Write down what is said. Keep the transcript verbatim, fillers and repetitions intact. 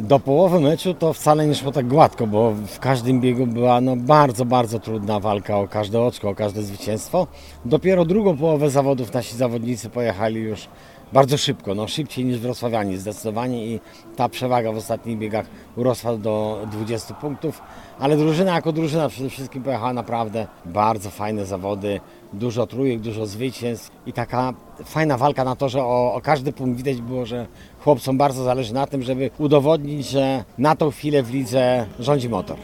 Do połowy meczu to wcale nie szło tak gładko, bo w każdym biegu była no bardzo, bardzo trudna walka o każde oczko, o każde zwycięstwo. Dopiero drugą połowę zawodów nasi zawodnicy pojechali już bardzo szybko, no szybciej niż wrocławianie zdecydowanie i ta przewaga w ostatnich biegach urosła do dwudziestu punktów, ale drużyna jako drużyna przede wszystkim pojechała naprawdę bardzo fajne zawody, dużo trójek, dużo zwycięstw i taka fajna walka na torze o, o każdy punkt. Widać było, że chłopcom bardzo zależy na tym, żeby udowodnić, że na tą chwilę w lidze rządzi motor.